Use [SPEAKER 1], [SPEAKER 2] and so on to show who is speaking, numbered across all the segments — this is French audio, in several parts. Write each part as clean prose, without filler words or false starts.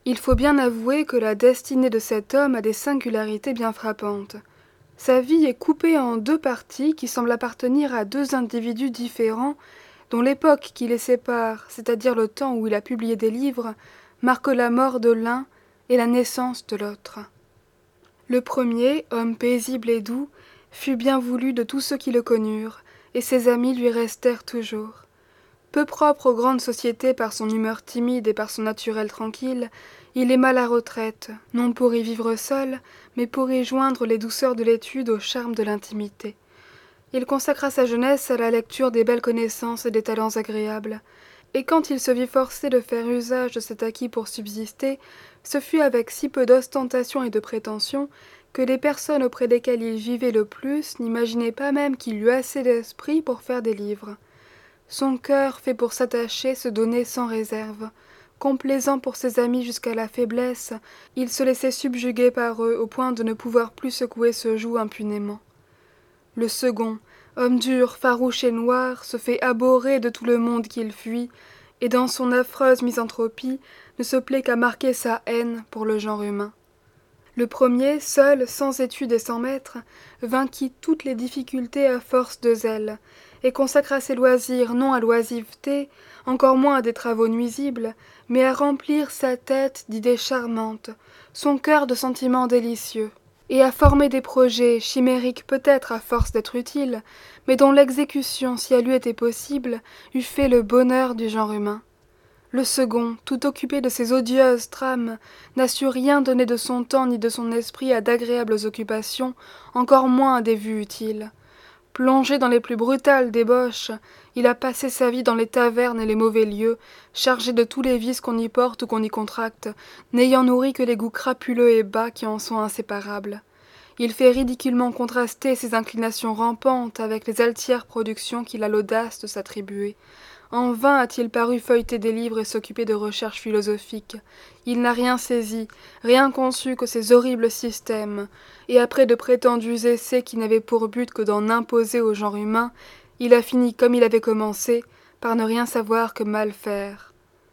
[SPEAKER 1] Il faut bien avouer que la destinée de cet homme a des singularités bien frappantes. Sa vie est coupée en deux parties qui semblent appartenir à deux individus différents, dont l'époque qui les sépare, c'est-à-dire le temps où il a publié des livres, marque la mort de l'un et la naissance de l'autre. Le premier, homme paisible et doux, fut bien voulu de tous ceux qui le connurent, et ses amis lui restèrent toujours. Peu propre aux grandes sociétés par son humeur timide et par son naturel tranquille, il aima la retraite, non pour y vivre seul, mais pour y joindre les douceurs de l'étude au charme de l'intimité. Il consacra sa jeunesse à la lecture des belles connaissances et des talents agréables, et quand il se vit forcé de faire usage de cet acquis pour subsister, ce fut avec si peu d'ostentation et de prétention que les personnes auprès desquelles il vivait le plus n'imaginaient pas même qu'il eût assez d'esprit pour faire des livres. Son cœur, fait pour s'attacher, se donnait sans réserve. Complaisant pour ses amis jusqu'à la faiblesse, il se laissait subjuguer par eux au point de ne pouvoir plus secouer ce joug impunément. Le second, homme dur, farouche et noir, se fait abhorrer de tout le monde qu'il fuit, et dans son affreuse misanthropie ne se plaît qu'à marquer sa haine pour le genre humain. Le premier, seul, sans études et sans maître, vainquit toutes les difficultés à force de zèle, et consacra ses loisirs non à l'oisiveté, encore moins à des travaux nuisibles, mais à remplir sa tête d'idées charmantes, son cœur de sentiments délicieux, et à former des projets, chimériques peut-être à force d'être utiles, mais dont l'exécution, si elle eût été possible, eût fait le bonheur du genre humain. Le second, tout occupé de ses odieuses trames, n'a su rien donner de son temps ni de son esprit à d'agréables occupations, encore moins à des vues utiles. Plongé dans les plus brutales débauches, il a passé sa vie dans les tavernes et les mauvais lieux, chargé de tous les vices qu'on y porte ou qu'on y contracte, n'ayant nourri que les goûts crapuleux et bas qui en sont inséparables. Il fait ridiculement contraster ses inclinations rampantes avec les altières productions qu'il a l'audace de s'attribuer. En vain a-t-il paru feuilleter des livres et s'occuper de recherches philosophiques. Il n'a rien saisi, rien conçu que ces horribles systèmes, et après de prétendus essais qui n'avaient pour but que d'en imposer au genre humain, il a fini comme il avait commencé, par ne rien savoir que mal faire.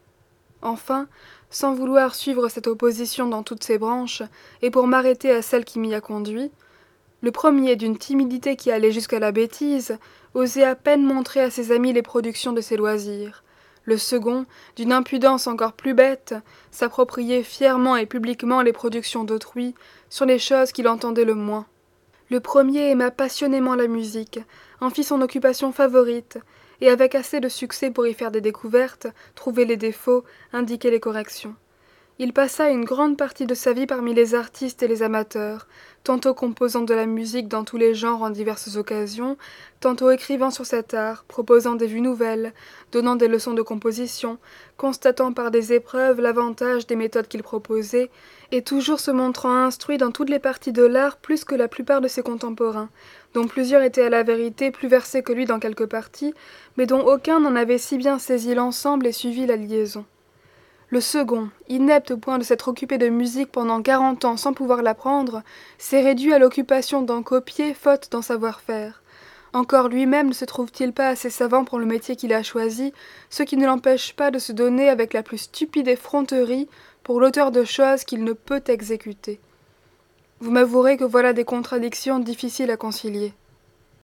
[SPEAKER 1] Enfin, sans vouloir suivre cette opposition dans toutes ses branches, et pour m'arrêter à celle qui m'y a conduit, le premier, d'une timidité qui allait jusqu'à la bêtise, osait à peine montrer à ses amis les productions de ses loisirs. Le second, d'une impudence encore plus bête, s'appropriait fièrement et publiquement les productions d'autrui sur les choses qu'il entendait le moins. Le premier aima passionnément la musique, en fit son occupation favorite, et avec assez de succès pour y faire des découvertes, trouver les défauts, indiquer les corrections. Il passa une grande partie de sa vie parmi les artistes et les amateurs, tantôt composant de la musique dans tous les genres en diverses occasions, tantôt écrivant sur cet art, proposant des vues nouvelles, donnant des leçons de composition, constatant par des épreuves l'avantage des méthodes qu'il proposait, et toujours se montrant instruit dans toutes les parties de l'art plus que la plupart de ses contemporains, dont plusieurs étaient à la vérité plus versés que lui dans quelques parties, mais dont aucun n'en avait si bien saisi l'ensemble et suivi la liaison. Le second, inepte au point de s'être occupé de musique pendant 40 ans sans pouvoir l'apprendre, s'est réduit à l'occupation d'en copier faute d'en savoir faire. Encore lui-même ne se trouve-t-il pas assez savant pour le métier qu'il a choisi, ce qui ne l'empêche pas de se donner avec la plus stupide effronterie pour l'auteur de choses qu'il ne peut exécuter. Vous m'avouerez que voilà des contradictions difficiles à concilier.